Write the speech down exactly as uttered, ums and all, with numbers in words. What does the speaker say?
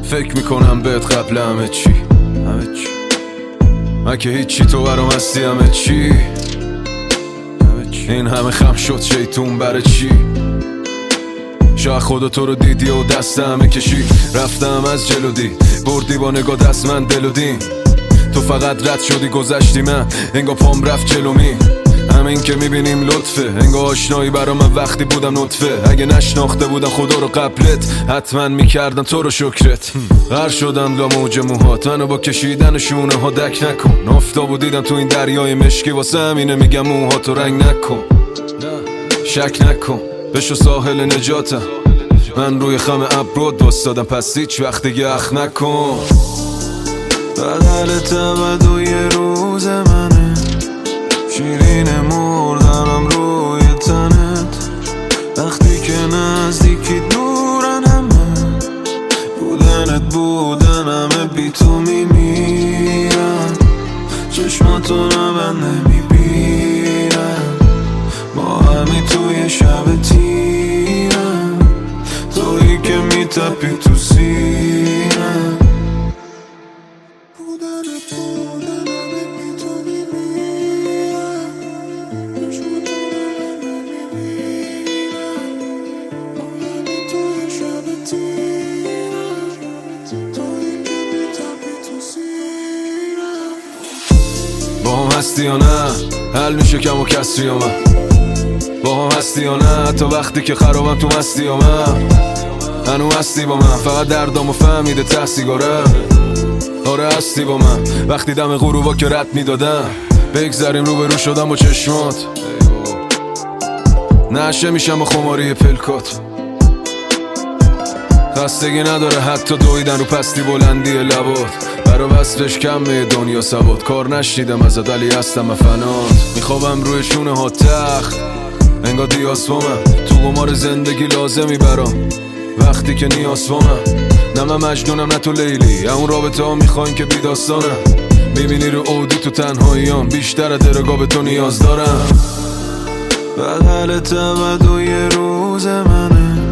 فکر میکنم بهت قبل همه چی همه چی من که هیچی، تو برام هستی همه چی همه چی. این همه خم شد شیطون برای چی؟ شاید خدا تو رو دیدی و دست همه کشی. رفتم از جلو دی بردی با نگاه دست من دل و دین. تو فقط رد شدی گذشتی، من انگا پام رفت جلو می. همین که میبینیم لطفه، انگا آشنایی برا من وقتی بودم نطفه. اگه نشناخته بودم خدا رو قبلت، حتما میکردم تو رو شکرت. غر شدم لا موج موهات، منو با کشیدن شونه ها دک نکن. افتاب و دیدم تو این دریای مشکی، واسه همینه میگم موهاتو رنگ نکن. شک نکن بشو ساحل نجاتم، من روی خم ابرود واسادم، پس هیچ وقت دیگه اخ نکن. بدل تبدوی روز منه، شیرین مردنم روی تنت. وقتی که نزدیکی دورن همه، بودنت بودن همه بی تو میمیرن. چشماتو نبند نمیبینم، با همی توی شب تیرم. تویی که میتپی تو سینم. با هم هستی یا نه حل میشه کم و کسری یا من. با هم هستی یا نه تا وقتی که خرابم تو مستی یا من. هنو هستی با من، فقط دردامو فهمیده ته سیگارم. آره هستی با من وقتی دم غروبا که رد میدادم. بگذریم رو به رو شدم با چشمات، نشه میشم با خماری پلکات. خستگی نداره حتی دویدن رو پستی بلندی لبات. برا وصفش کمه دنیا سواد، کار نشنیدم ازت ولی هستم مفنات. میخوابم روی شونه ها تخت، انگار دیاس با من. تو قمار زندگی لازمی برام وقتی که نیاز با من. نه من مجنونم نه تو لیلی، اون رابطه ها میخواین که بی داستانم. میبینی رو اودی تو تنهاییام، بیشتر درگاه به تو نیاز دارم. بدل تبدوی روز منه،